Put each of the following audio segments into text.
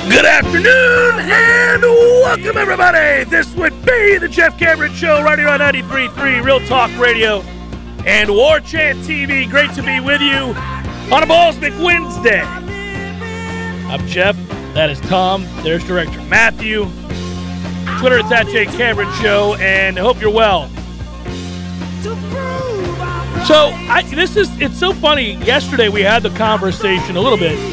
Good afternoon and welcome, everybody. This would be the Jeff Cameron Show right here on 93.3 Real Talk Radio and War Chant TV. Great to be with you on a Ballsmic Wednesday. I'm Jeff. That is Tom. There's Director Matthew. Twitter at Jay Cameron Show, and I hope you're well. So it's so funny. Yesterday we had the conversation a little bit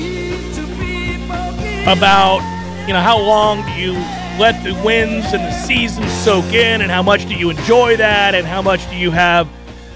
about, how long do you let the wins and the season soak in, and how much do you enjoy that, and how much do you have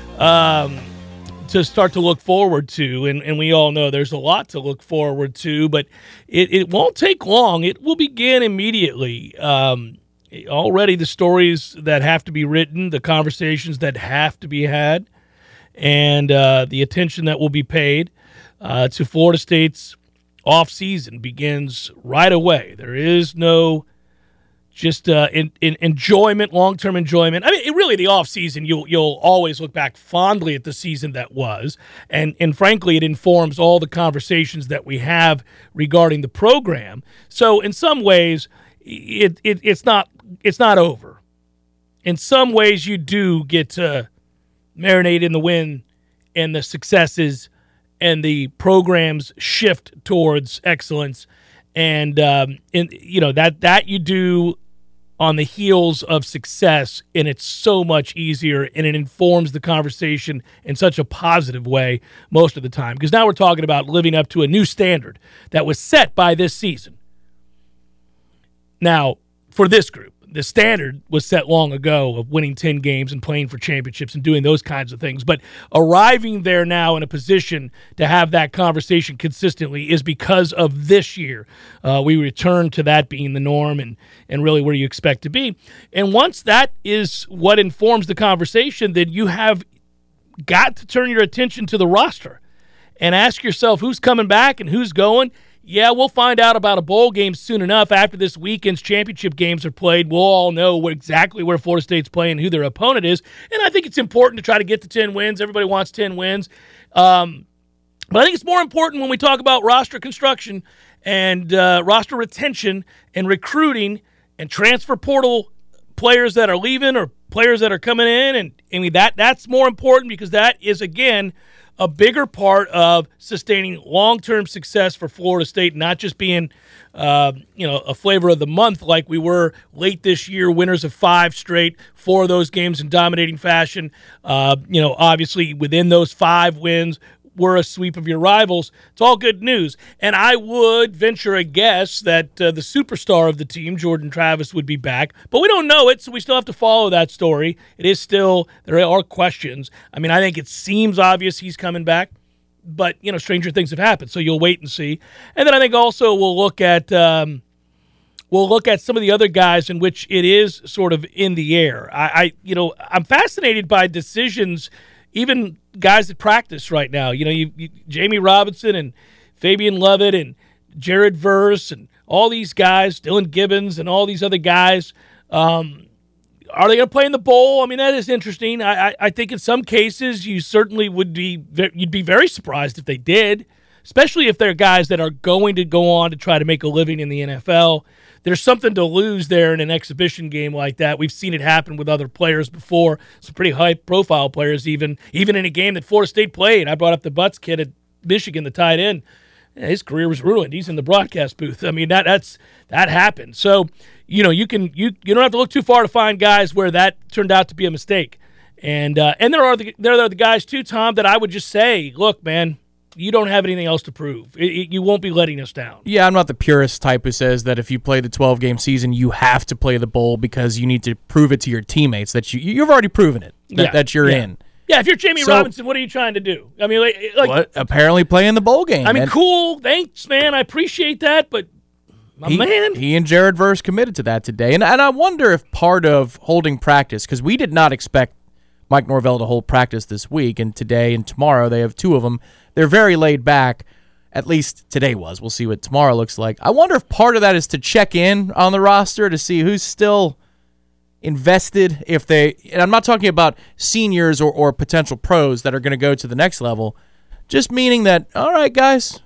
to start to look forward to. And we all know there's a lot to look forward to, but it won't take long. It will begin immediately. Already the stories that have to be written, the conversations that have to be had, and the attention that will be paid to Florida State's off-season begins right away. There is no just enjoyment, long-term enjoyment. I mean, really, the off-season, you'll always look back fondly at the season that was, and frankly, it informs all the conversations that we have regarding the program. So in some ways, it's not over. In some ways, you do get to marinate in the win and the successes and the program's shift towards excellence, and that you do on the heels of success, and it's so much easier, and it informs the conversation in such a positive way most of the time, because now we're talking about living up to a new standard that was set by this season. Now, for this group, the standard was set long ago of winning 10 games and playing for championships and doing those kinds of things. But arriving there now in a position to have that conversation consistently is because of this year. We return to that being the norm and really where you expect to be. And once that is what informs the conversation, then you have got to turn your attention to the roster and ask yourself who's coming back and who's going. Yeah, we'll find out about a bowl game soon enough. After this weekend's championship games are played, we'll all know exactly where Florida State's playing, who their opponent is. And I think it's important to try to get to 10 wins. Everybody wants 10 wins. But I think it's more important when we talk about roster construction and roster retention and recruiting and transfer portal players that are leaving or players that are coming in. And I mean, that's more important because that is, again, a bigger part of sustaining long-term success for Florida State, not just being, a flavor of the month like we were late this year, winners of 5 straight, 4 of those games in dominating fashion. Obviously within those 5 wins were a sweep of your rivals. It's all good news. And I would venture a guess that the superstar of the team, Jordan Travis, would be back. But we don't know it, so we still have to follow that story. It is still, there are questions. I mean, I think it seems obvious he's coming back. But, stranger things have happened, so you'll wait and see. And then I think also we'll look at some of the other guys in which it is sort of in the air. I'm fascinated by decisions, even guys that practice right now. You Jamie Robinson and Fabian Lovett and Jared Verse and all these guys, Dylan Gibbons and all these other guys. Are they going to play in the bowl? I mean, that is interesting. I think in some cases you certainly you'd be very surprised if they did, especially if they're guys that are going to go on to try to make a living in the NFL. There's something to lose there in an exhibition game like that. We've seen it happen with other players before, some pretty high-profile players even in a game that Florida State played. I brought up the Butts kid at Michigan, the tight end. His career was ruined. He's in the broadcast booth. I mean, that happened. So, you don't have to look too far to find guys where that turned out to be a mistake. And there are the guys too, Tom, that I would just say, look, man, you don't have anything else to prove. You won't be letting us down. Yeah, I'm not the purist type who says that if you play the 12-game season, you have to play the bowl because you need to prove it to your teammates that you've already proven it, that you're in. Yeah, if you're Jamie Robinson, what are you trying to do? I mean, apparently playing the bowl game. I mean, cool. Thanks, man. I appreciate that, but he and Jared Verse committed to that today. And I wonder if part of holding practice, because we did not expect Mike Norvell to hold practice this week, and today and tomorrow they have 2 of them. They're very laid back, at least today was. We'll see what tomorrow looks like. I wonder if part of that is to check in on the roster to see who's still invested. And I'm not talking about seniors or potential pros that are going to go to the next level, just meaning that, all right, guys,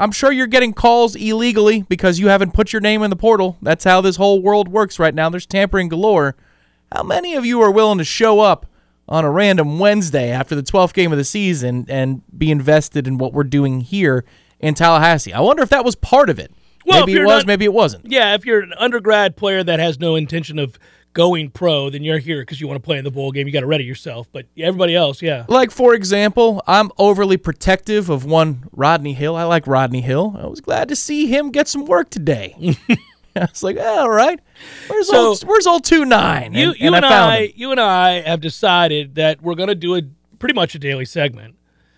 I'm sure you're getting calls illegally because you haven't put your name in the portal. That's how this whole world works right now. There's tampering galore. How many of you are willing to show up on a random Wednesday after the 12th game of the season and be invested in what we're doing here in Tallahassee? I wonder if that was part of it. Well, maybe it was, maybe it wasn't. Yeah, if you're an undergrad player that has no intention of going pro, then you're here because you want to play in the bowl game. You got to ready yourself. But everybody else, yeah. Like, for example, I'm overly protective of one Rodney Hill. I like Rodney Hill. I was glad to see him get some work today. I was like, all right. Where's old 2-9? You and I have decided that we're going to do pretty much a daily segment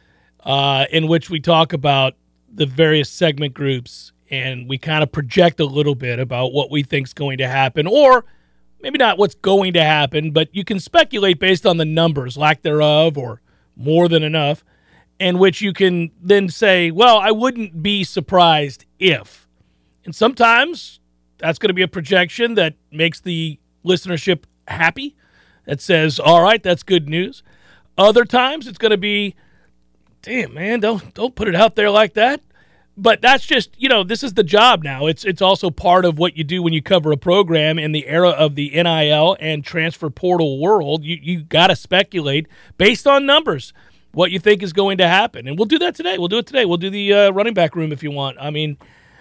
in which we talk about the various segment groups and we kind of project a little bit about what we think is going to happen, or maybe not what's going to happen, but you can speculate based on the numbers, lack thereof, or more than enough, in which you can then say, well, I wouldn't be surprised if. And sometimes that's going to be a projection that makes the listenership happy, that says, all right, that's good news. Other times it's going to be, damn, man, don't put it out there like that. But that's just, this is the job now. It's also part of what you do when you cover a program in the era of the NIL and transfer portal world. You got to speculate based on numbers what you think is going to happen. And we'll do that today. We'll do it today. We'll do the running back room if you want. I mean,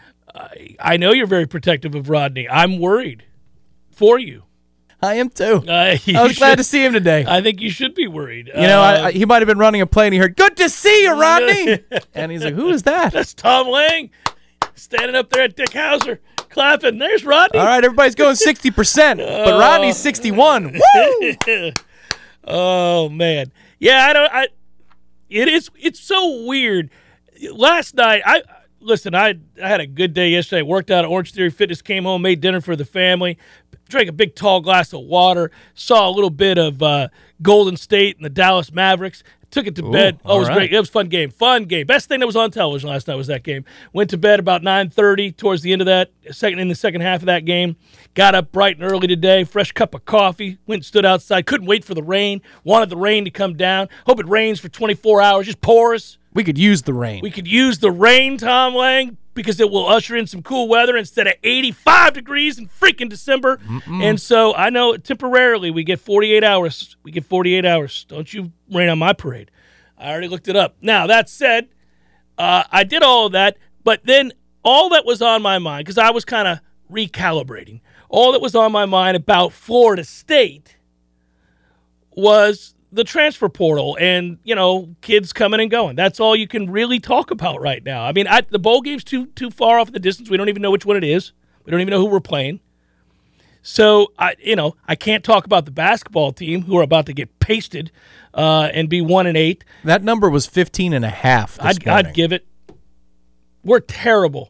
I know you're very protective of Rodney. I'm worried for you. I am too. I was glad to see him today. I think you should be worried. He might have been running a play and he heard, "Good to see you, Rodney." And he's like, "Who is that?" That's Tom Lang standing up there at Dick Hauser clapping. There's Rodney. All right, everybody's going 60%, but Rodney's 61. Woo! Oh man, yeah. It's so weird. Last night, I had a good day yesterday. Worked out at Orange Theory Fitness, came home, made dinner for the family, drank a big tall glass of water, saw a little bit of Golden State and the Dallas Mavericks, took it to bed. Oh, it was great. It was a fun game. Best thing that was on television last night was that game. Went to bed about 9:30 towards the end of that, in the second half of that game. Got up bright and early today, fresh cup of coffee, went and stood outside. Couldn't wait for the rain. Wanted the rain to come down. Hope it rains for 24 hours. Just pours. We could use the rain. We could use the rain, Tom Lang, because it will usher in some cool weather instead of 85 degrees in freaking December. And so I know temporarily we get 48 hours. Don't you rain on my parade. I already looked it up. Now, that said, I did all of that, but then all that was on my mind, because I was kind of recalibrating, all that was on my mind about Florida State was the transfer portal and, kids coming and going. That's all you can really talk about right now. I mean, the bowl game's too far off in the distance. We don't even know which one it is. We don't even know who we're playing. So, I can't talk about the basketball team who are about to get pasted and be 1-8. That number was 15.5 I'd give it. We're terrible.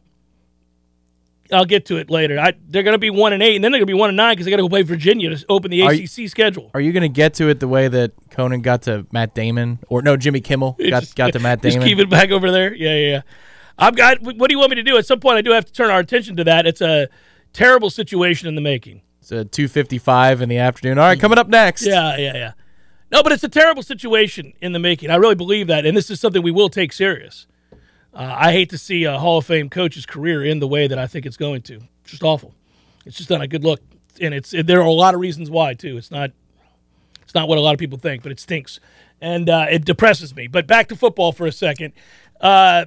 I'll get to it later. They're going to be 1-8, and then they're going to be 1-9 because they got to go play Virginia to open the ACC schedule. Are you going to get to it the way that Conan got to Matt Damon, or no, Jimmy Kimmel got to Matt Damon? Just keep it back over there. Yeah. What do you want me to do? At some point, I do have to turn our attention to that. It's a terrible situation in the making. It's a 2:55 in the afternoon. All right, coming up next. Yeah. No, but it's a terrible situation in the making. I really believe that, and this is something we will take serious. I hate to see a Hall of Fame coach's career in the way that I think it's going to. It's just awful. It's just not a good look, and there are a lot of reasons why too. It's not what a lot of people think, but it stinks, and it depresses me. But back to football for a second. When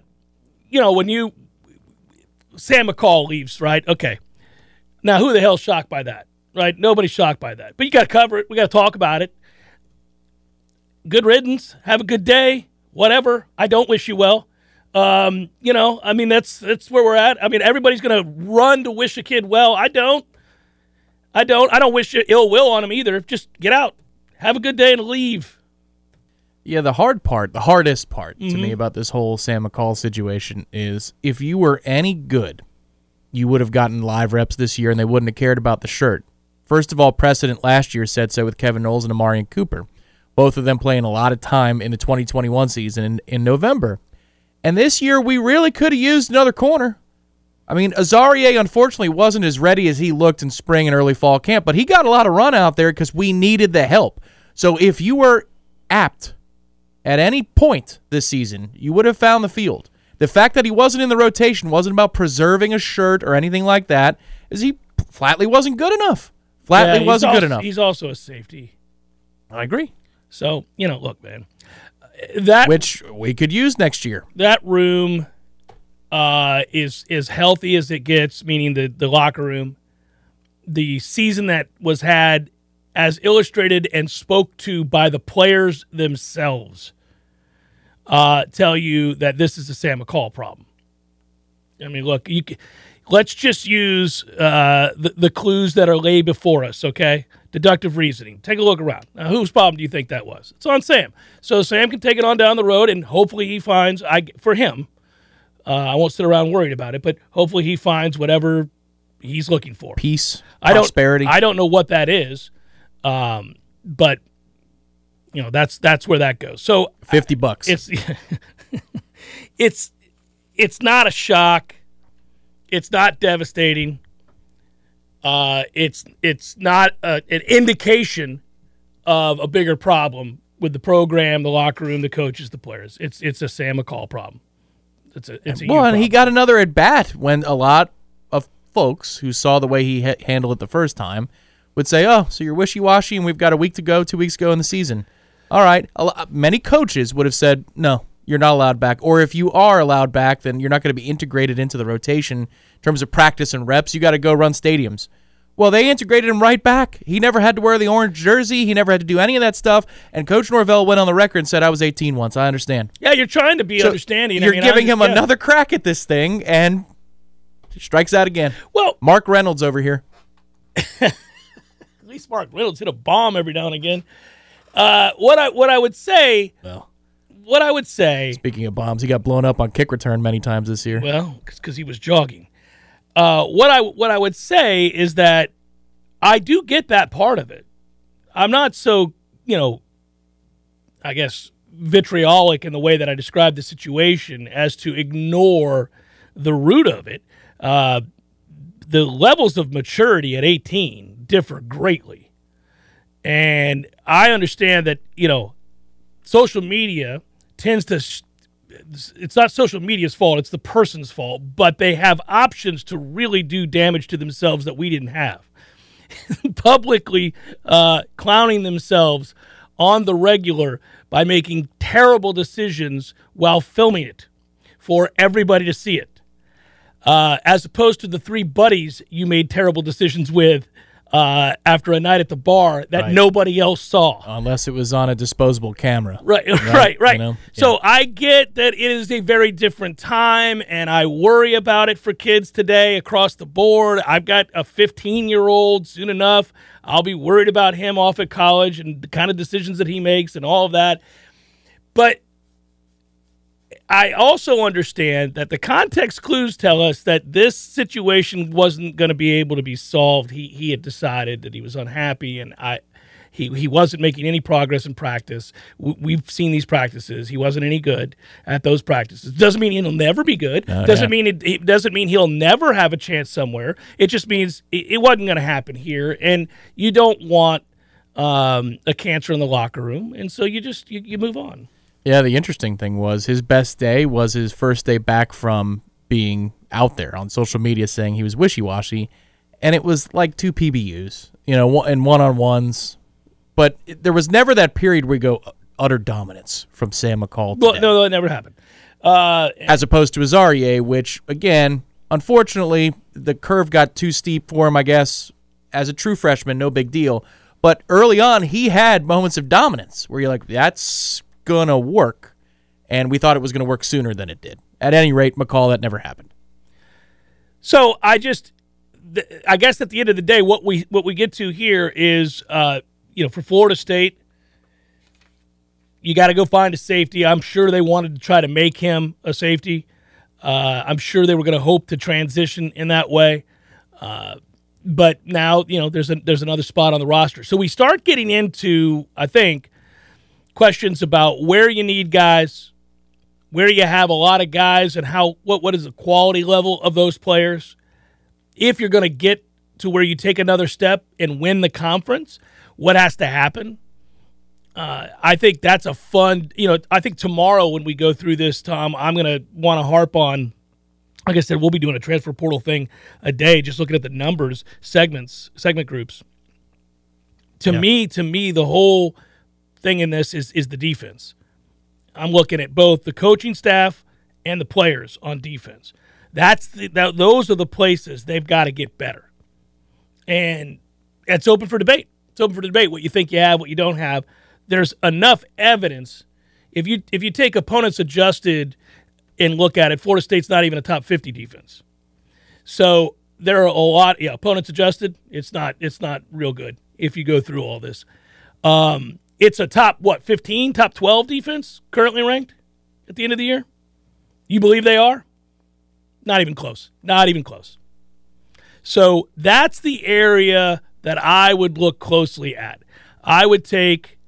Sam McCall leaves, right? Okay. Now, who the hell's shocked by that, right? Nobody's shocked by that. But you got to cover it. We got to talk about it. Good riddance. Have a good day. Whatever. I don't wish you well. That's where we're at. I mean, everybody's going to run to wish a kid well. I don't wish you ill will on him either. Just get out. Have a good day and leave. Yeah, the hardest part to me about this whole Sam McCall situation is if you were any good, you would have gotten live reps this year and they wouldn't have cared about the shirt. First of all, precedent last year said so with Kevin Knowles and Amarian Cooper, both of them playing a lot of time in the 2021 season in November. And this year, we really could have used another corner. I mean, Azarie, unfortunately, wasn't as ready as he looked in spring and early fall camp, but he got a lot of run out there because we needed the help. So if you were apt at any point this season, you would have found the field. The fact that he wasn't in the rotation wasn't about preserving a shirt or anything like that, is he flatly wasn't good enough. Wasn't good enough. He's also a safety. I agree. So, look, man. Which we could use next year. That room is as healthy as it gets, meaning the locker room. The season that was had as illustrated and spoke to by the players themselves tell you that this is a Sam McCall problem. I mean, look, let's just use the clues that are laid before us, okay? Deductive reasoning. Take a look around. Now, whose problem do you think that was? It's on Sam. So Sam can take it on down the road, and hopefully he finds, for him, I won't sit around worried about it, but hopefully he finds whatever he's looking for. Peace, prosperity. I don't know what that is, but that's where that goes. So $50. It's not a shock. It's not devastating. It's not an indication of a bigger problem with the program, the locker room, the coaches, the players. It's a Sam McCall problem. It's a and he got another at bat when a lot of folks who saw the way he handled it the first time would say, "Oh, so you're wishy-washy, and we've got a week to go, 2 weeks to go in the season." All right, many coaches would have said, "No, you're not allowed back," or if you are allowed back, then you're not going to be integrated into the rotation in terms of practice and reps. You got to go run stadiums. Well, they integrated him right back. He never had to wear the orange jersey. He never had to do any of that stuff. And Coach Norvell went on the record and said, "I was 18 once. I understand." Yeah, you're trying to be understanding. You're giving him another crack at this thing, and he strikes out again. Well, Mark Reynolds over here. At least Mark Reynolds hit a bomb every now and again. What I would say. Speaking of bombs, he got blown up on kick return many times this year. Well, because he was jogging. What I would say is that I do get that part of it. I'm not so, I guess, vitriolic in the way that I describe the situation as to ignore the root of it. The levels of maturity at 18 differ greatly. And I understand that, social media tends to it's not social media's fault, it's the person's fault, but they have options to really do damage to themselves that we didn't have. Publicly clowning themselves on the regular by making terrible decisions while filming it for everybody to see it. As opposed to the three buddies you made terrible decisions with after a night at the bar that nobody else saw. Unless it was on a disposable camera. Right. So I get that it is a very different time, and I worry about it for kids today across the board. I've got a 15-year-old soon enough. I'll be worried about him off at college and the kind of decisions that he makes and all of that. But I also understand that the context clues tell us that this situation wasn't going to be able to be solved. He had decided that he was unhappy, and he wasn't making any progress in practice. We've seen these practices. He wasn't any good at those practices. Doesn't mean he'll never be good. Doesn't mean he'll never have a chance somewhere. It just means it wasn't going to happen here, and you don't want a cancer in the locker room, and so you move on. Yeah, the interesting thing was his best day was his first day back from being out there on social media saying he was wishy-washy, and it was like 2 PBUs, and one-on-ones. But there was never that period where you go utter dominance from Sam McCall today. Well, no, that never happened. As opposed to Azarie, which, again, unfortunately, the curve got too steep for him, I guess. As a true freshman, no big deal. But early on, he had moments of dominance where you're like, that's going to work, and we thought it was going to work sooner than it did. At any rate, McCall, that never happened. So I guess at the end of the day, what we get to here is, for Florida State, you got to go find a safety. I'm sure they wanted to try to make him a safety. I'm sure they were going to hope to transition in that way. But now, there's another spot on the roster. So we start getting into, I think, questions about where you need guys, where you have a lot of guys, and what is the quality level of those players. If you're going to get to where you take another step and win the conference, what has to happen? I think that's a fun, I think tomorrow when we go through this, Tom, I'm going to want to harp on, like I said, we'll be doing a transfer portal thing a day, just looking at the numbers, segment groups. To me, the whole thing in this is the defense. I'm looking at both the coaching staff and the players on defense. Those are the places they've got to get better. And it's open for debate. It's open for debate what you think you have, what you don't have. There's enough evidence. If you take opponents adjusted and look at it, Florida State's not even a top 50 defense. So there are a lot. Yeah, opponents adjusted. It's not real good if you go through all this. It's a top 15, top 12 defense currently ranked at the end of the year. You believe they are? Not even close. Not even close. So that's the area that I would look closely at. I would take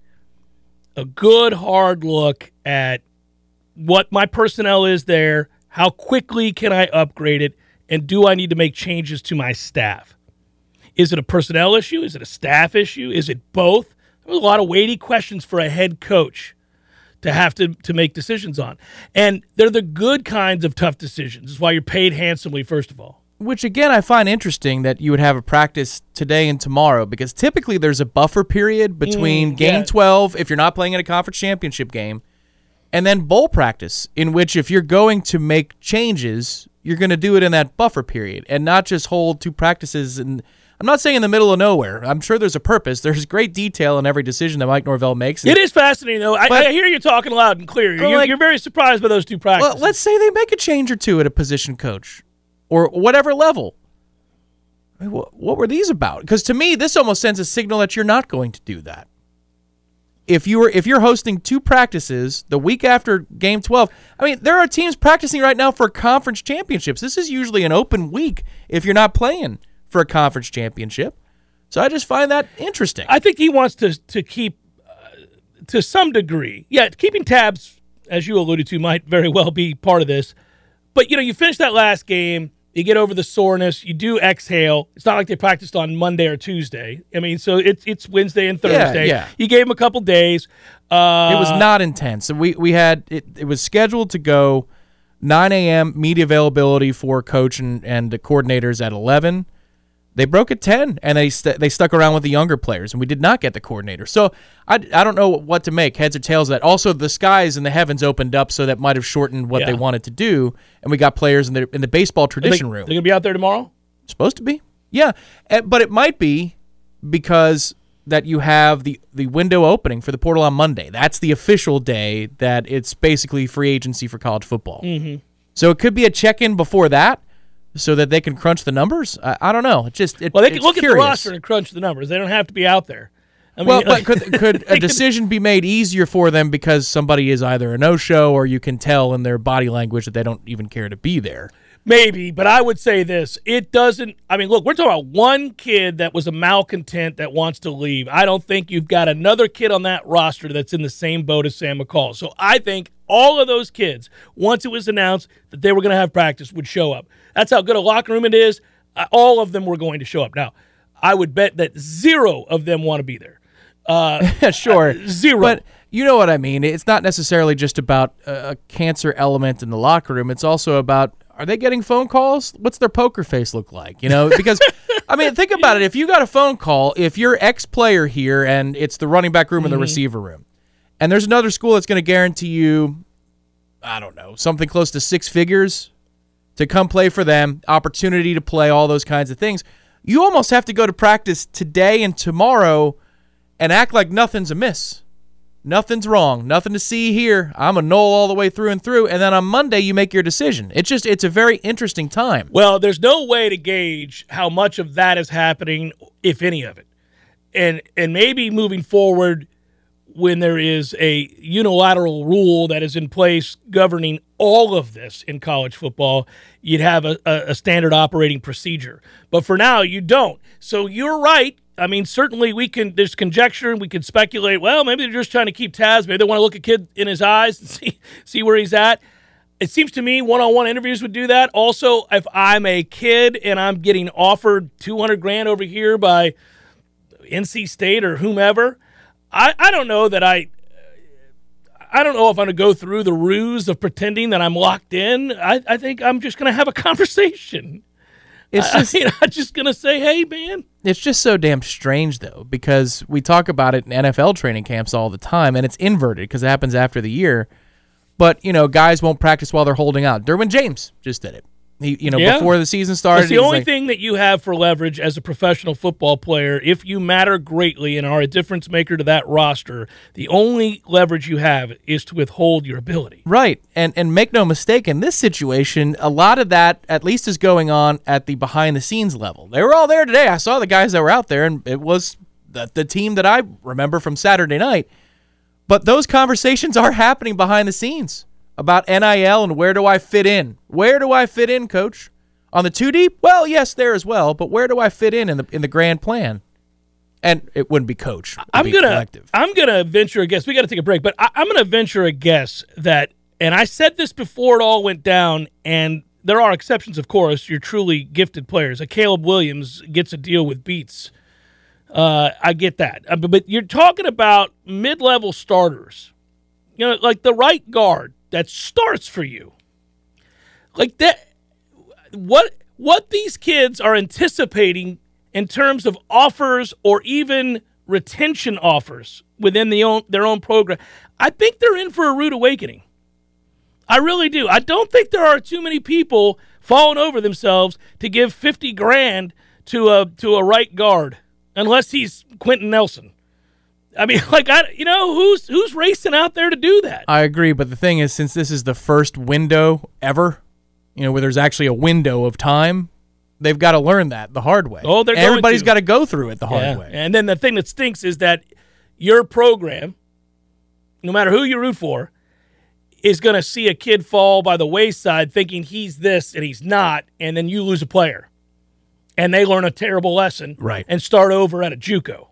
a good hard look at what my personnel is there, how quickly can I upgrade it, and do I need to make changes to my staff? Is it a personnel issue? Is it a staff issue? Is it both? There's a lot of weighty questions for a head coach to have to make decisions on. And they're the good kinds of tough decisions. That's why you're paid handsomely, first of all. Which, again, I find interesting that you would have a practice today and tomorrow, because typically there's a buffer period between Game 12, if you're not playing in a conference championship game, and then bowl practice, in which if you're going to make changes, you're going to do it in that buffer period and not just hold two practices. And I'm not saying in the middle of nowhere. I'm sure there's a purpose. There's great detail in every decision that Mike Norvell makes. It is fascinating, though. I hear you talking loud and clear. You're very surprised by those two practices. Well, let's say they make a change or two at a position coach or whatever level. I mean, what were these about? Because to me, this almost sends a signal that you're not going to do that. If you're hosting two practices the week after Game 12, I mean, there are teams practicing right now for conference championships. This is usually an open week if you're not playing for a conference championship. So I just find that interesting. I think he wants to keep, to some degree, keeping tabs, as you alluded to, might very well be part of this. But, you finish that last game, you get over the soreness, you do exhale. It's not like they practiced on Monday or Tuesday. I mean, so it's Wednesday and Thursday. Yeah. You gave them a couple days. It was not intense. We had it was scheduled to go 9 a.m. media availability for coach and the coordinators at 11. They broke at 10, and they stuck around with the younger players, and we did not get the coordinator. So I don't know what to make, heads or tails of that. Also, the skies and the heavens opened up, so that might have shortened what they wanted to do, and we got players in the baseball tradition room. They're going to be out there tomorrow? Supposed to be. Yeah, but it might be because that you have the window opening for the portal on Monday. That's the official day that it's basically free agency for college football. Mm-hmm. So it could be a check-in before that, so that they can crunch the numbers? I don't know. They can look at the roster and crunch the numbers. They don't have to be out there. But could a decision be made easier for them because somebody is either a no-show or you can tell in their body language that they don't even care to be there? Maybe, but I would say this. It doesn't – look, we're talking about one kid that was a malcontent that wants to leave. I don't think you've got another kid on that roster that's in the same boat as Sam McCall. So I think all of those kids, once it was announced that they were going to have practice, would show up. That's how good a locker room it is. All of them were going to show up. Now, I would bet that 0 of them want to be there. Sure. 0. But you know what I mean. It's not necessarily just about a cancer element in the locker room. It's also about, are they getting phone calls? What's their poker face look like? Because, think about it. If you got a phone call, if you're ex-player here and it's the running back room and the receiver room, and there's another school that's going to guarantee you, I don't know, something close to 6 figures to come play for them, opportunity to play, all those kinds of things, you almost have to go to practice today and tomorrow and act like nothing's amiss. Nothing's wrong. Nothing to see here. I'm a null all the way through and through. And then on Monday, you make your decision. It's a very interesting time. Well, there's no way to gauge how much of that is happening, if any of it. And maybe moving forward, when there is a unilateral rule that is in place governing all of this in college football, you'd have a standard operating procedure. But for now, you don't. So you're right. Certainly there's conjecture and we can speculate, well, maybe they're just trying to keep tabs. Maybe they want to look a kid in his eyes and see where he's at. It seems to me one-on-one interviews would do that. Also, if I'm a kid and I'm getting offered $200,000 over here by NC State or whomever, I don't know that I don't know if I'm going to go through the ruse of pretending that I'm locked in. I think I'm just going to have a conversation. I'm just going to say, hey, man. It's just so damn strange, though, because we talk about it in NFL training camps all the time, and it's inverted because it happens after the year. But, guys won't practice while they're holding out. Derwin James just did it. Before the season started. It's the only thing that you have for leverage as a professional football player. If you matter greatly and are a difference maker to that roster, the only leverage you have is to withhold your ability. Right. And make no mistake, in this situation, a lot of that at least is going on at the behind-the-scenes level. They were all there today. I saw the guys that were out there, and it was the team that I remember from Saturday night. But those conversations are happening behind the scenes about NIL and where do I fit in? Where do I fit in, Coach? On the 2 deep? Well, yes, there as well. But where do I fit in the grand plan? And it wouldn't be Coach. I'm gonna venture a guess. We got to take a break, but I'm gonna venture a guess that, and I said this before it all went down, and there are exceptions, of course. You're truly gifted players. A Caleb Williams gets a deal with Beats. I get that, but you're talking about mid-level starters. Like the right guard that starts for you. Like that, what these kids are anticipating in terms of offers or even retention offers within their own program, I think they're in for a rude awakening. I really do. I don't think there are too many people falling over themselves to give $50,000 to a right guard, unless he's Quentin Nelson. I mean, who's racing out there to do that? I agree, but the thing is, since this is the first window ever, where there's actually a window of time, they've got to learn that the hard way. Oh, everybody's got to go through it the hard way. And then the thing that stinks is that your program, no matter who you root for, is going to see a kid fall by the wayside thinking he's this and he's not, and then you lose a player. And they learn a terrible lesson and start over at a JUCO.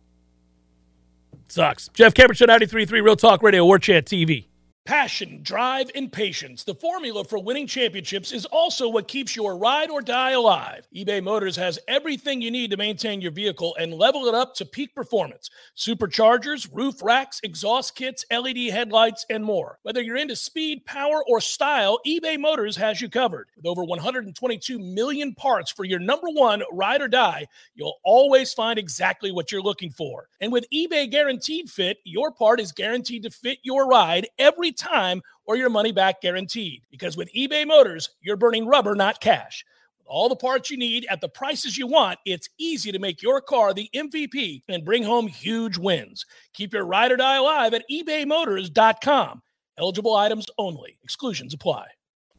Sucks. Jeff Cameron Show, 93.3 Real Talk Radio, War Chant TV. Passion, drive, and patience. The formula for winning championships is also what keeps your ride or die alive. eBay Motors has everything you need to maintain your vehicle and level it up to peak performance. Superchargers, roof racks, exhaust kits, LED headlights, and more. Whether you're into speed, power, or style, eBay Motors has you covered. With over 122 million parts for your number one ride or die, you'll always find exactly what you're looking for. And with eBay Guaranteed Fit, your part is guaranteed to fit your ride every time, or your money back guaranteed. Because with eBay Motors, you're burning rubber, not cash. With all the parts you need at the prices you want, it's easy to make your car the MVP and bring home huge wins. Keep your ride or die alive at ebaymotors.com. Eligible items only. Exclusions apply.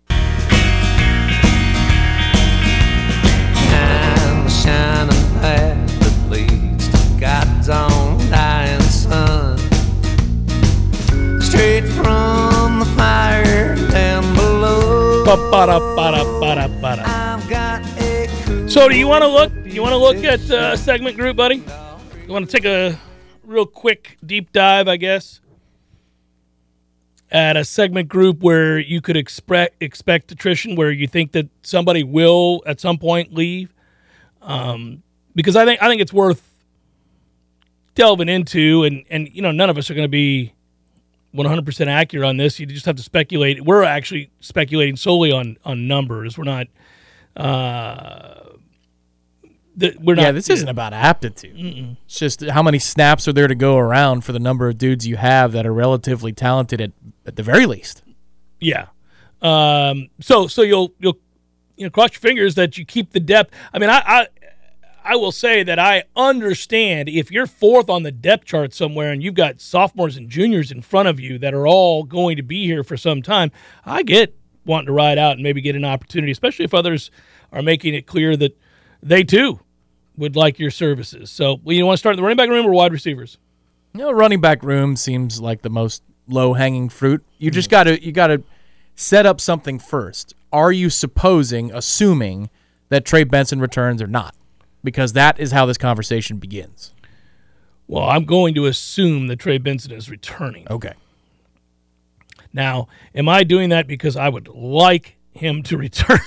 And the shining path that leads to God's own dying sun. Straight from the fire down below. So, do you want to look? You want to look at segment group, buddy? You want to take a real quick deep dive, I guess, at a segment group where you could expect attrition, where you think that somebody will at some point leave, because I think it's worth delving into, and none of us are going to be 100% accurate on this. You just have to speculate. We're actually speculating solely on numbers. We're not. This isn't about aptitude. Mm-mm. It's just how many snaps are there to go around for the number of dudes you have that are relatively talented at the very least. Yeah. So you'll cross your fingers that you keep the depth. I mean, I will say that I understand if you're fourth on the depth chart somewhere and you've got sophomores and juniors in front of you that are all going to be here for some time, I get wanting to ride out and maybe get an opportunity, especially if others are making it clear that they too would like your services. So, you want to start in the running back room or wide receivers? Running back room seems like the most low-hanging fruit. You just got to set up something first. Are you assuming that Trey Benson returns or not? Because that is how this conversation begins. Well, I'm going to assume that Trey Benson is returning. Okay. Now, am I doing that because I would like him to return?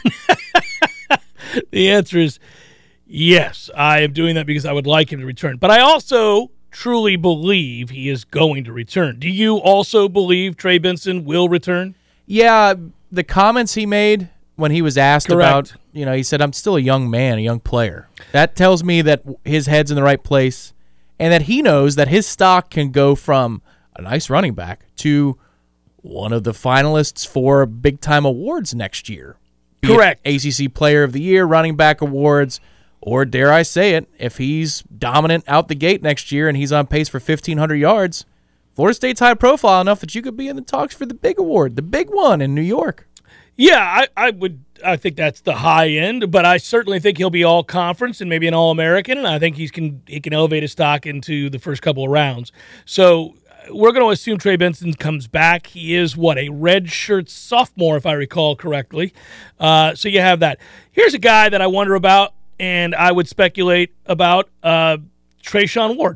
The answer is yes. I am doing that because I would like him to return. But I also truly believe he is going to return. Do you also believe Trey Benson will return? Yeah, the comments he made when he was asked Correct. about, he said, I'm still a young man, a young player. That tells me that his head's in the right place and that he knows that his stock can go from a nice running back to one of the finalists for big-time awards next year. Be it Correct. ACC Player of the Year, running back awards, or dare I say it, if he's dominant out the gate next year and he's on pace for 1,500 yards, Florida State's high profile enough that you could be in the talks for the big award, the big one in New York. Yeah, I think that's the high end, but I certainly think he'll be all conference and maybe an all American, and I think he can elevate his stock into the first couple of rounds. So we're going to assume Trey Benson comes back. He is a redshirt sophomore, if I recall correctly. So you have that. Here's a guy that I wonder about, and I would speculate about Treshaun Ward.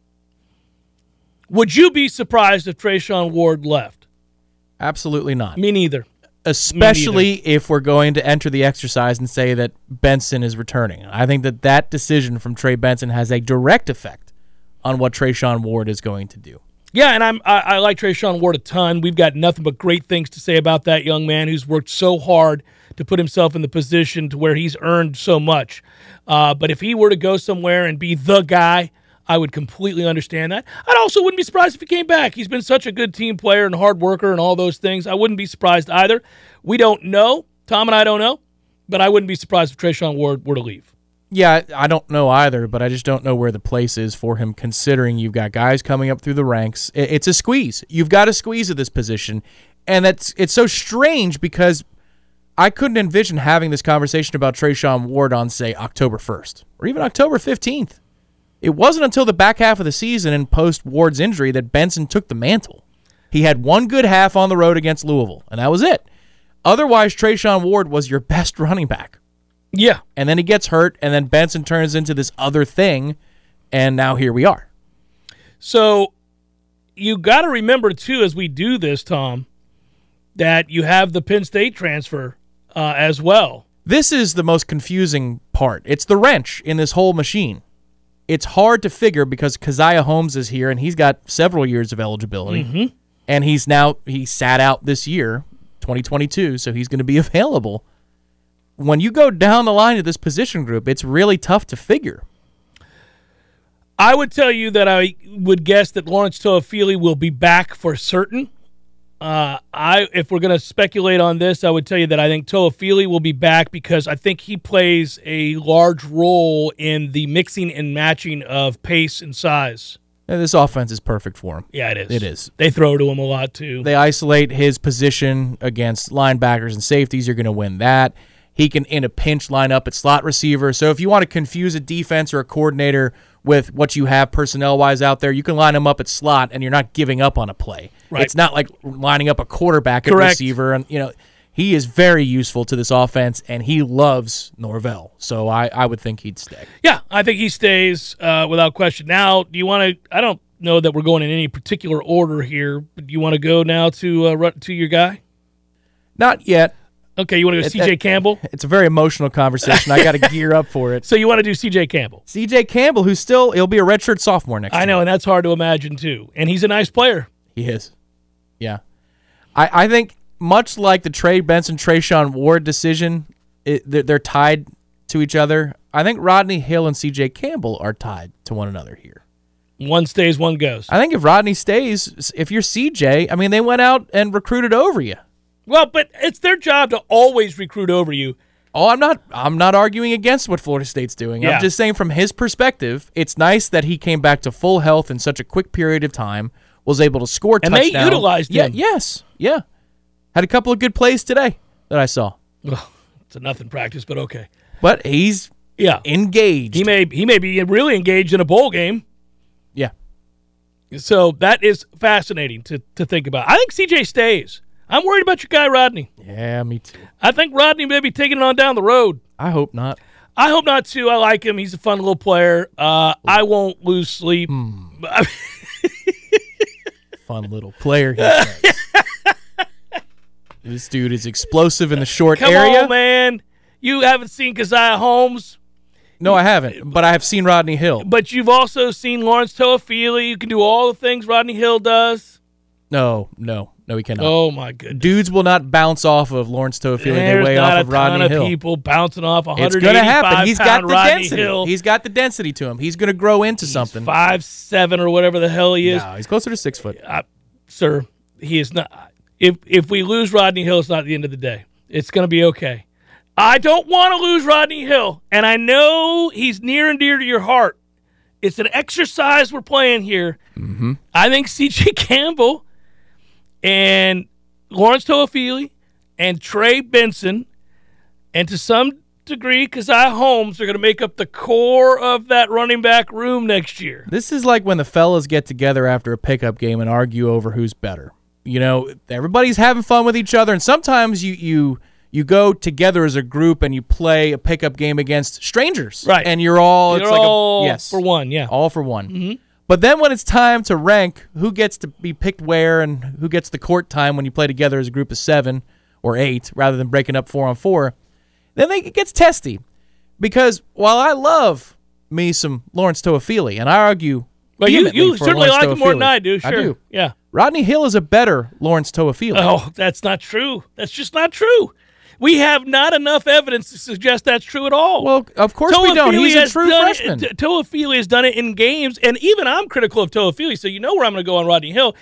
Would you be surprised if Treshaun Ward left? Absolutely not. Me neither. Especially if we're going to enter the exercise and say that Benson is returning. I think that decision from Trey Benson has a direct effect on what Treshaun Ward is going to do. Yeah, and I like Treshaun Ward a ton. We've got nothing but great things to say about that young man who's worked so hard to put himself in the position to where he's earned so much. But if he were to go somewhere and be the guy, I would completely understand that. I also wouldn't be surprised if he came back. He's been such a good team player and hard worker and all those things. I wouldn't be surprised either. We don't know. Tom and I don't know. But I wouldn't be surprised if Treshaun Ward were to leave. Yeah, I don't know either, but I just don't know where the place is for him, considering you've got guys coming up through the ranks. It's a squeeze. You've got a squeeze at this position, and it's so strange because I couldn't envision having this conversation about Treshaun Ward on, say, October 1st or even October 15th. It wasn't until the back half of the season and post-Ward's injury that Benson took the mantle. He had one good half on the road against Louisville, and that was it. Otherwise, Treshaun Ward was your best running back. Yeah. And then he gets hurt, and then Benson turns into this other thing, and now here we are. So you got to remember, too, as we do this, Tom, that you have the Penn State transfer as well. This is the most confusing part. It's the wrench in this whole machine. It's hard to figure because Keziah Holmes is here, and he's got several years of eligibility. Mm-hmm. And he sat out this year, 2022, so he's going to be available. When you go down the line of this position group, it's really tough to figure. I would tell you that I would guess that Lawrence Toafili will be back for certain. If we're going to speculate on this, I would tell you that I think Toafili will be back because I think he plays a large role in the mixing and matching of pace and size. And this offense is perfect for him. Yeah, it is. It is. They throw to him a lot, too. They isolate his position against linebackers and safeties. You're going to win that. He can, in a pinch, line up at slot receiver. So if you want to confuse a defense or a coordinator with what you have personnel-wise out there, you can line him up at slot, and you're not giving up on a play. Right. It's not like lining up a quarterback at Correct. receiver. And he is very useful to this offense, and he loves Norvell. So I would think he'd stay. Yeah, I think he stays without question. Now, do you want to – I don't know that we're going in any particular order here, but do you want to go now to your guy? Not yet. Okay, you want to go C.J. Campbell? It's a very emotional conversation. I got to gear up for it. So you want to do C.J. Campbell? C.J. Campbell, he'll be a redshirt sophomore next year. I know, and that's hard to imagine, too. And he's a nice player. He is. Yeah. I think much like the Trey Benson, Treshaun Ward decision, they're tied to each other. I think Rodney Hill and C.J. Campbell are tied to one another here. One stays, one goes. I think if Rodney stays, if you're C.J., they went out and recruited over you. Well, but it's their job to always recruit over you. Oh, I'm not arguing against what Florida State's doing. Yeah. I'm just saying from his perspective, it's nice that he came back to full health in such a quick period of time, was able to score touchdowns. And they utilized him. Yes. Yeah. Had a couple of good plays today that I saw. Ugh, it's a nothing practice, but okay. But he's engaged. He may be really engaged in a bowl game. Yeah. So that is fascinating to think about. I think CJ stays. I'm worried about your guy, Rodney. Yeah, me too. I think Rodney may be taking it on down the road. I hope not. I hope not, too. I like him. He's a fun little player. I won't lose sleep. Fun little player, he says. This dude is explosive in the short area. Come on, man. You haven't seen Keziah Holmes. No, I haven't, but I have seen Rodney Hill. But you've also seen Lawrence Toafili. You can do all the things Rodney Hill does. No, he cannot. Oh, my goodness. Dudes will not bounce off of Lawrence Toafili. They There's weigh not off of Rodney a ton Hill. of people bouncing off It's going to happen. He's got the Rodney density. Hill. He's got the density to him. He's going to grow into something. 5'7" or whatever the hell he is. No, he's closer to 6 foot. Sir, he is not. If we lose Rodney Hill, it's not the end of the day. It's going to be okay. I don't want to lose Rodney Hill, and I know he's near and dear to your heart. It's an exercise we're playing here. Mm-hmm. I think C.J. Campbell and Lawrence Toafili and Trey Benson, and to some degree, Keziah Holmes, are going to make up the core of that running back room next year. This is like when the fellas get together after a pickup game and argue over who's better. You know, everybody's having fun with each other, and sometimes you go together as a group and you play a pickup game against strangers. Right. And you're all for one, yeah. All for one. Mm-hmm. But then when it's time to rank who gets to be picked where and who gets the court time when you play together as a group of 7 or 8 rather than breaking up 4-on-4, then it gets testy. Because while I love me some Lawrence Toafili, and I argue But you for certainly Lawrence like him more than Toafili. I do, sure. I do. Yeah. Rodney Hill is a better Lawrence Toafili. Oh, that's not true. That's just not true. We have not enough evidence to suggest that's true at all. Well, of course we don't. He's a true freshman. Toafili has done it in games, and even I'm critical of Toafili, so you know where I'm going to go on Rodney Hill.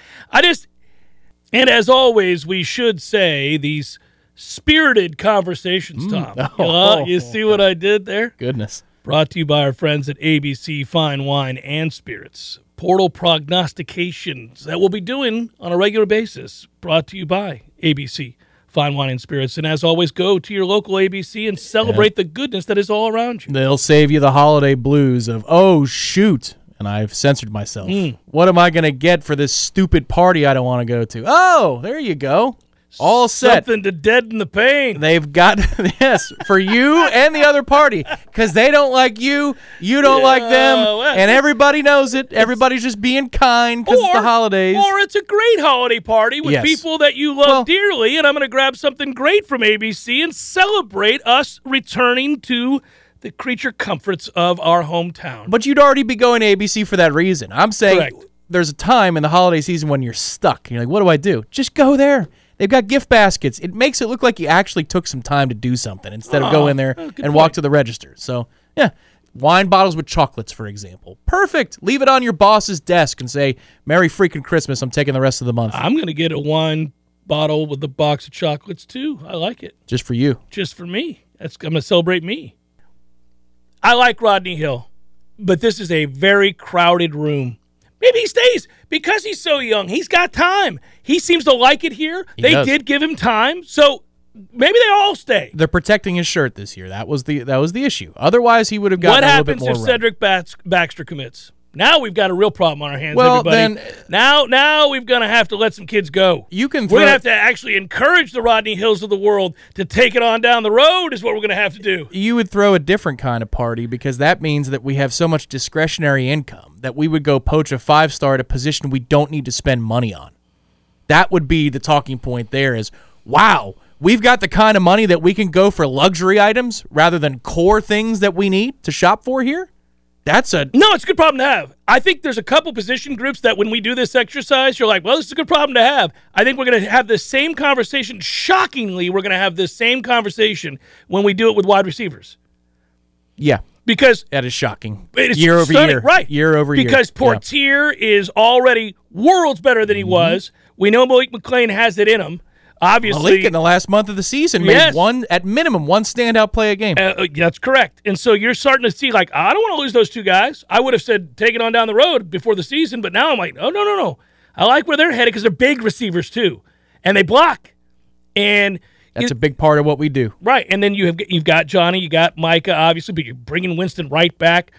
And as always, we should say these spirited conversations, Tom. You see what I did there? Goodness. Brought to you by our friends at ABC Fine Wine and Spirits. Portal prognostications that we'll be doing on a regular basis. Brought to you by ABC Fine Wine and Spirits. And as always, go to your local ABC and celebrate the goodness that is all around you. They'll save you the holiday blues of, oh, shoot, and I've censored myself. What am I going to get for this stupid party I don't want to go to? Oh, there you go. All set. Something to deaden the pain. They've got, yes, for you and the other party, because they don't like you, you don't like them, and everybody knows it. Everybody's just being kind because it's the holidays. Or it's a great holiday party with people that you love dearly, and I'm going to grab something great from ABC and celebrate us returning to the creature comforts of our hometown. But you'd already be going to ABC for that reason. I'm saying there's a time in the holiday season when you're stuck. You're like, what do I do? Just go there. They've got gift baskets. It makes it look like you actually took some time to do something instead of go in there and walk to the register. So, yeah, wine bottles with chocolates, for example. Perfect. Leave it on your boss's desk and say, Merry freaking Christmas. I'm taking the rest of the month. I'm going to get a wine bottle with a box of chocolates, too. I like it. Just for you. Just for me. I'm going to celebrate me. I like Rodney Hill, but this is a very crowded room. Maybe he stays because he's so young. He's got time. He seems to like it here. They did give him time, so maybe they all stay. They're protecting his shirt this year. That was the issue. Otherwise, he would have gotten a little bit more. What happens if Cedric Baxter commits? Now we've got a real problem on our hands, well, everybody. Then, now we're going to have to let some kids go. We're going to have to actually encourage the Rodney Hills of the world to take it on down the road is what we're going to have to do. You would throw a different kind of party because that means that we have so much discretionary income that we would go poach a 5-star at a position we don't need to spend money on. That would be the talking point there is, wow, we've got the kind of money that we can go for luxury items rather than core things that we need to shop for here? No, it's a good problem to have. I think there's a couple position groups that when we do this exercise, you're like, well, this is a good problem to have. I think we're going to have the same conversation. Shockingly, we're going to have this same conversation when we do it with wide receivers. Yeah. Because that is shocking. It is year over year. Right. Year over year. Because Portier is already worlds better than he was. We know Malik McClain has it in him. Obviously, Malik in the last month of the season made at minimum one standout play a game. That's correct. And so you're starting to see, like, I don't want to lose those two guys. I would have said take it on down the road before the season, but now I'm like, oh, no. I like where they're headed because they're big receivers too, and they block. And that's a big part of what we do. Right. And then you've got Johnny, you got Micah, obviously, but you're bringing Winston right back.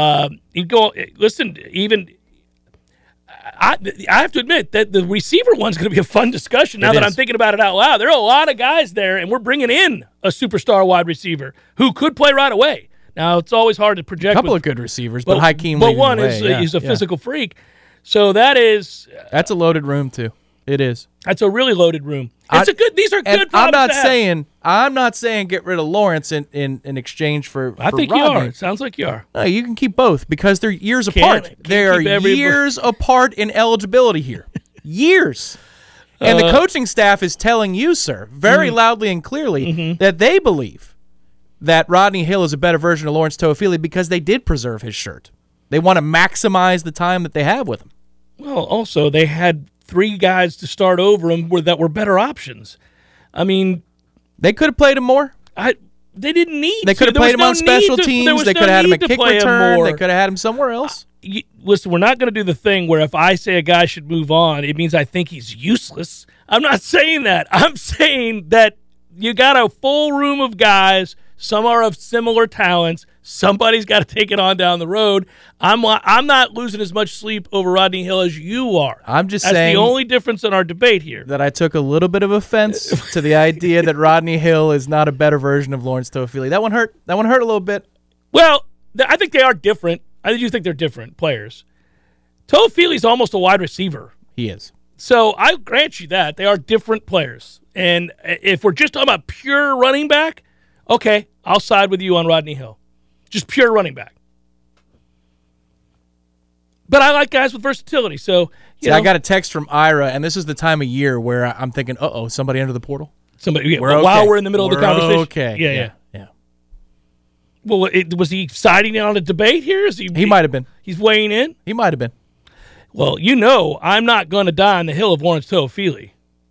I have to admit that the receiver one's going to be a fun discussion now that I'm thinking about it out loud. There are a lot of guys there, and we're bringing in a superstar wide receiver who could play right away. Now, it's always hard to project. A couple of good receivers, but Hakeem. But one is he's a physical freak. So that's a loaded room too. It is. That's a really loaded room. These are good problems to have. I'm not saying get rid of Lawrence in exchange for I think Rodney. you are. It sounds like you are. No, you can keep both because they're years apart. They are years apart in eligibility here. Years. And the coaching staff is telling you, sir, very loudly and clearly that they believe that Rodney Hill is a better version of Lawrence Toafili because they did preserve his shirt. They want to maximize the time that they have with him. Well, also, they had 3 guys to start over him that were better options. I mean, they could have played him more. They didn't need to. They could have played him on special teams. They could have had him a kick return. They could have had him somewhere else. Listen, we're not going to do the thing where if I say a guy should move on, it means I think he's useless. I'm not saying that. I'm saying that you got a full room of guys. Some are of similar talents. Somebody's got to take it on down the road. I'm not losing as much sleep over Rodney Hill as you are. I'm just saying that's the only difference in our debate here. That I took a little bit of offense to the idea that Rodney Hill is not a better version of Lawrence Toafili. That one hurt. That one hurt a little bit. Well, I think they are different. I do think they're different players. Toafili's almost a wide receiver. He is. So I grant you that. They are different players. And if we're just talking about pure running back, okay, I'll side with you on Rodney Hill. Just pure running back. But I like guys with versatility. So, I got a text from Ira, and this is the time of year where I'm thinking, somebody entered the portal? Somebody, while we're in the middle of the conversation. Okay. Yeah. Well, was he siding in on a debate here? He might have been. He's weighing in? He might have been. Well, I'm not going to die on the hill of Lawrence Toafili.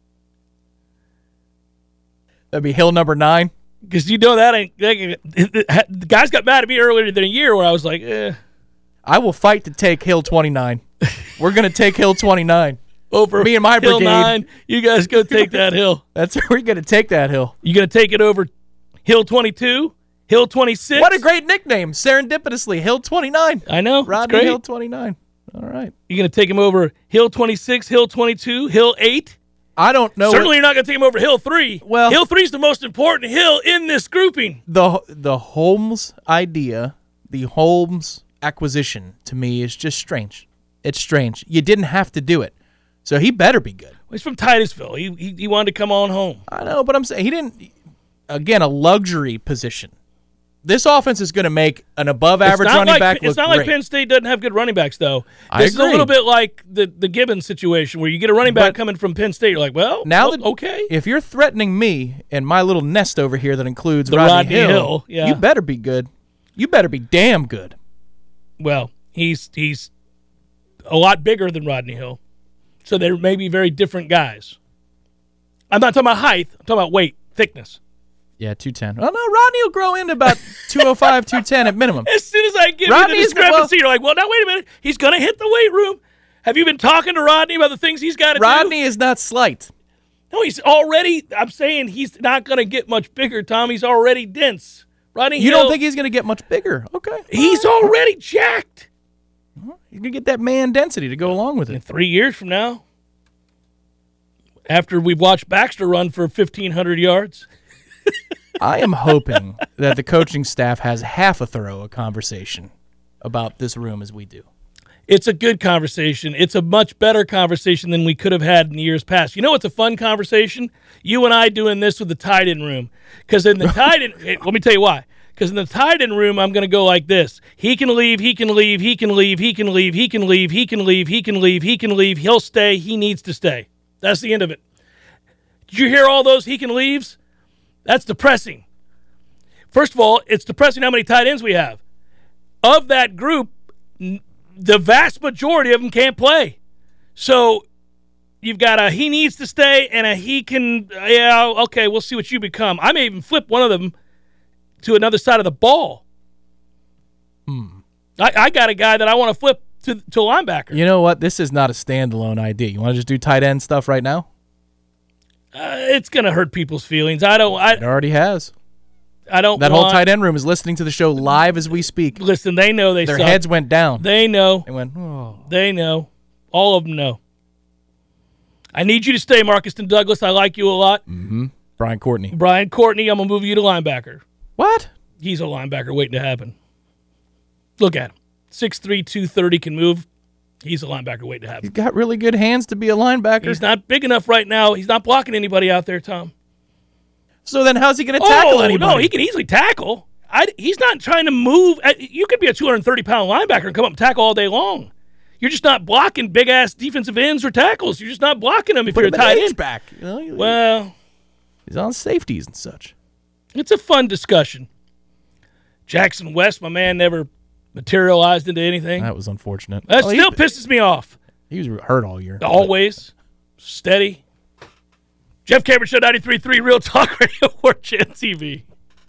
That'd be hill number 9. Because the guys got mad at me earlier than a year where I was like, I will fight to take hill 29. We're going to take hill 29. Over me and my hill brigade. 9, you guys go take that hill. We're going to take that hill. You going to take it over hill 22? Hill 26? What a great nickname. Serendipitously, hill 29. I know. Rodney Hill 29. All right. You going to take him over hill 26, hill 22, hill 8? I don't know. Certainly you're not going to take him over hill 3. Well, hill 3 is the most important hill in this grouping. The Holmes idea, the Holmes acquisition, to me is just strange. It's strange. You didn't have to do it. So he better be good. Well, he's from Titusville. He wanted to come on home. I know, but I'm saying he didn't. Again, a luxury position. This offense is going to make an above-average running back look It's not great. like Penn State doesn't have good running backs, though. I This agree. is a little bit like the Gibbons situation where you get a running back coming from Penn State. You're like, okay. If you're threatening me and my little nest over here that includes The Rodney Hill, yeah. You better be good. You better be damn good. Well, he's a lot bigger than Rodney Hill. So they may be very different guys. I'm not talking about height. I'm talking about weight, thickness. Yeah, 210. Oh, no, Rodney will grow into about 205, 210 at minimum. As soon as I give you the discrepancy, you're like, well, now, wait a minute. He's going to hit the weight room. Have you been talking to Rodney about the things he's got to do? Rodney is not slight. No, he's already, I'm saying he's not going to get much bigger, Tom. He's already dense. Rodney Hill. You don't think he's going to get much bigger? Okay. He's already jacked. You're going to get that man density to go along with In it. 3 years from now, after we've watched Baxter run for 1,500 yards. I am hoping that the coaching staff has half as thorough a conversation about this room as we do. It's a good conversation. It's a much better conversation than we could have had in years past. You know what's a fun conversation? You and I doing this with the tight end room. Because in the tight end, let me tell you why. Because in the tight end room, I'm going to go like this. He can leave, he can leave, he can leave, he can leave, he can leave, he can leave, he can leave, he can leave. He'll stay, he needs to stay. That's the end of it. Did you hear all those he can leaves? That's depressing. First of all, it's depressing how many tight ends we have. Of that group, the vast majority of them can't play. So you've got a he needs to stay and a he can, okay, we'll see what you become. I may even flip one of them to another side of the ball. I got a guy that I want to flip to a linebacker. You know what? This is not a standalone idea. You want to just do tight end stuff right now? It's going to hurt people's feelings. It already has. That whole tight end room is listening to the show live as we speak. Listen, they know they Their suck. heads went down. They know. They went, oh. They know. All of them know. I need you to stay, Marcus Douglas. I like you a lot. Mm-hmm. Brian Courtney, I'm going to move you to linebacker. What? He's a linebacker waiting to happen. Look at him. 6'3", 230, can move. He's a linebacker waiting to happen. He's got really good hands to be a linebacker. He's not big enough right now. He's not blocking anybody out there, Tom. So then how's he going to tackle anybody? No, he can easily tackle. He's not trying to move. You could be a 230-pound linebacker and come up and tackle all day long. You're just not blocking big-ass defensive ends or tackles. You're just not blocking them if you're a tight end. Back, Well, he's on safeties and such. It's a fun discussion. Jackson West, my man, never materialized into anything. That was unfortunate. That still pisses me off. He was hurt all year. Always. Steady. Jeff Cameron Show, 93.3 Real Talk Radio, War Chant TV.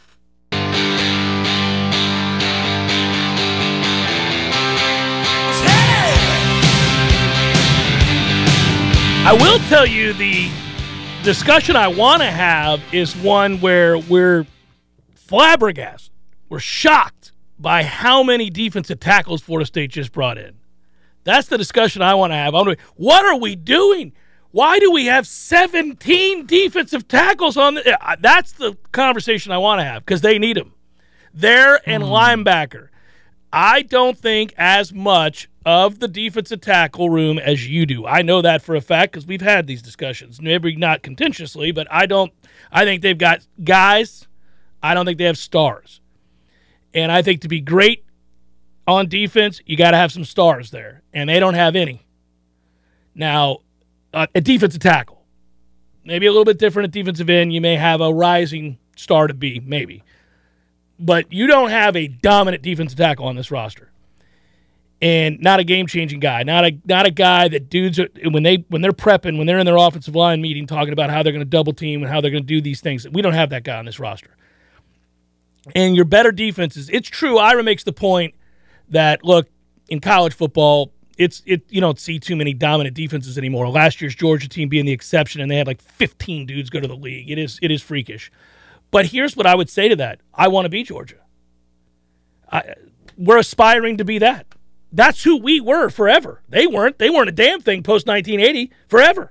I will tell you the discussion I want to have is one where we're flabbergasted. We're shocked by how many defensive tackles Florida State just brought in. That's the discussion I want to have. What are we doing? Why do we have 17 defensive tackles on the – that's the conversation I want to have because they need them. There and linebacker. I don't think as much of the defensive tackle room as you do. I know that for a fact because we've had these discussions. Maybe not contentiously, but I think they've got guys. I don't think they have stars. And I think to be great on defense, you got to have some stars there. And they don't have any. Now, a defensive tackle. Maybe a little bit different at defensive end. You may have a rising star to be, maybe. But you don't have a dominant defensive tackle on this roster. And not a game-changing guy. Not a guy that dudes are, when they're prepping, when they're in their offensive line meeting talking about how they're going to double team and how they're going to do these things. We don't have that guy on this roster. And your better defenses, it's true. Ira makes the point that, look, in college football, you don't see too many dominant defenses anymore. Last year's Georgia team being the exception, and they had like 15 dudes go to the league. It is freakish. But here's what I would say to that. I want to be Georgia. We're aspiring to be that. That's who we were forever. They weren't a damn thing post-1980 forever.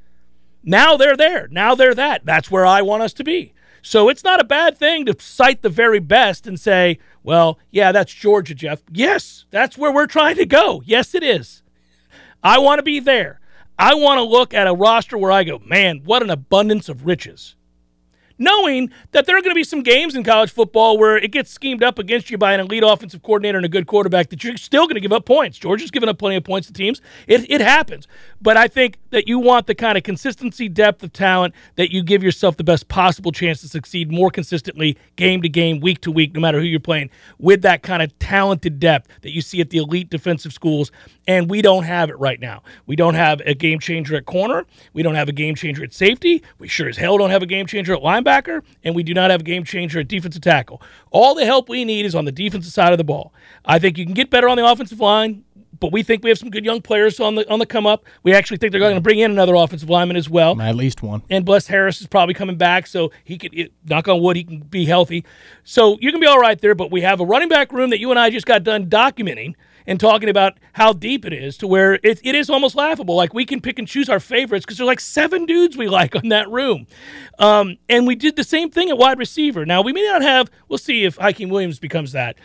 Now they're there. Now they're that. That's where I want us to be. So it's not a bad thing to cite the very best and say, well, yeah, that's Georgia, Jeff. Yes, that's where we're trying to go. Yes, it is. I want to be there. I want to look at a roster where I go, man, what an abundance of riches. Knowing that there are going to be some games in college football where it gets schemed up against you by an elite offensive coordinator and a good quarterback that you're still going to give up points. Georgia's given up plenty of points to teams. It happens. But I think that you want the kind of consistency, depth of talent that you give yourself the best possible chance to succeed more consistently, game to game, week to week, no matter who you're playing, with that kind of talented depth that you see at the elite defensive schools. And we don't have it right now. We don't have a game changer at corner. We don't have a game changer at safety. We sure as hell don't have a game changer at linebacker. And we do not have a game changer at defensive tackle. All the help we need is on the defensive side of the ball. I think you can get better on the offensive line, but we think we have some good young players on the come up. We actually think they're going to bring in another offensive lineman as well. At least one. And Bless Harris is probably coming back, so he could, knock on wood, he can be healthy. So you can be all right there, but we have a running back room that you and I just got done documenting and talking about how deep it is to where it is almost laughable. Like, we can pick and choose our favorites because there's like 7 dudes we like on that room. And we did the same thing at wide receiver. Now, we may not have – we'll see if Hakeem Williams becomes that.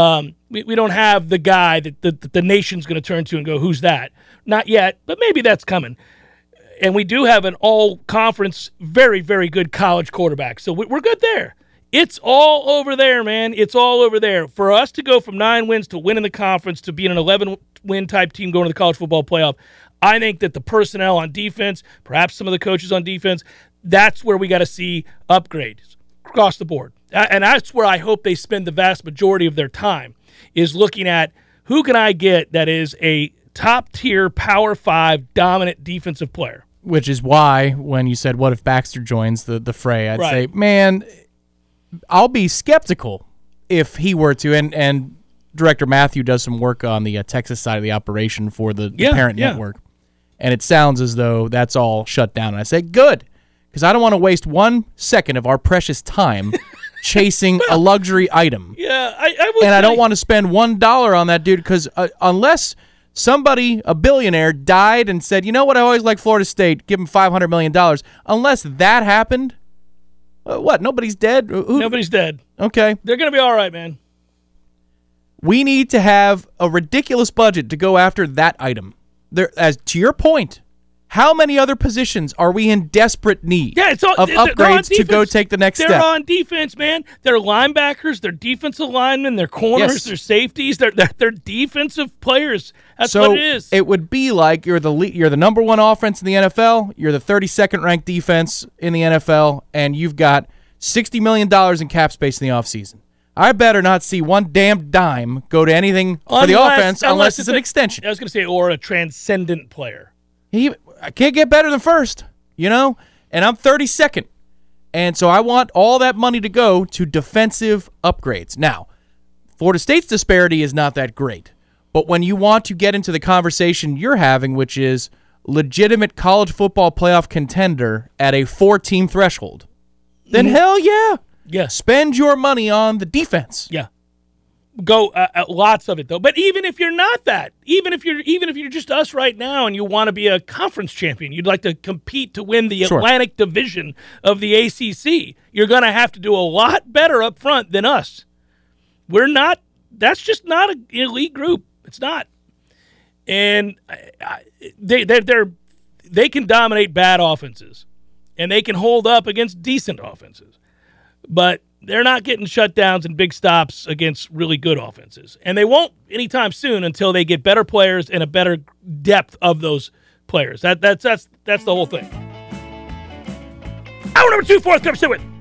We don't have the guy that the nation's going to turn to and go, who's that? Not yet, but maybe that's coming. And we do have an all-conference, very, very good college quarterback. So we're good there. It's all over there, man. It's all over there. For us to go from 9 wins to winning the conference to being an 11-win type team going to the college football playoff, I think that the personnel on defense, perhaps some of the coaches on defense, that's where we got to see upgrades across the board. And that's where I hope they spend the vast majority of their time, is looking at who can I get that is a top-tier Power 5 dominant defensive player. Which is why when you said, what if Baxter joins the fray, I'd say, man, I'll be skeptical if he were to. And Director Matthew does some work on the Texas side of the operation for the parent network. And it sounds as though that's all shut down. And I say, good, because I don't want to waste 1 second of our precious time chasing a luxury item. Yeah, I would. And I don't want to spend $1 on that dude, because unless somebody, a billionaire, died and said, you know what, I always like Florida State, give him $500 million. Unless that happened, what, nobody's dead? Nobody's dead. Okay. They're going to be all right, man. We need to have a ridiculous budget to go after that item. As to your point, how many other positions are we in desperate need of upgrades to go take the next step? They're on defense, man. They're linebackers, they're defensive linemen, they're corners, they're safeties, they're defensive players. That's what it is. It would be like you're the number one offense in the NFL, you're the 32nd ranked defense in the NFL, and you've got $60 million in cap space in the offseason. I better not see one damn dime go to anything for the offense unless it's an extension. I was going to say, or a transcendent player. I can't get better than first, and I'm 32nd. And so I want all that money to go to defensive upgrades. Now, Florida State's disparity is not that great. But when you want to get into the conversation you're having, which is legitimate college football playoff contender at a 4-team threshold, then hell yeah. Yeah. Spend your money on the defense. Yeah. Go lots of it though. But even if you're not that, even if you're just us right now and you want to be a conference champion, you'd like to compete to win the Atlantic Division of the ACC, you're going to have to do a lot better up front than us. We're not. That's just not an elite group. It's not. And they can dominate bad offenses, and they can hold up against decent offenses, but they're not getting shutdowns and big stops against really good offenses. And they won't anytime soon until they get better players and a better depth of those players. That's the whole thing. Hour number 2, fourth, come sit with.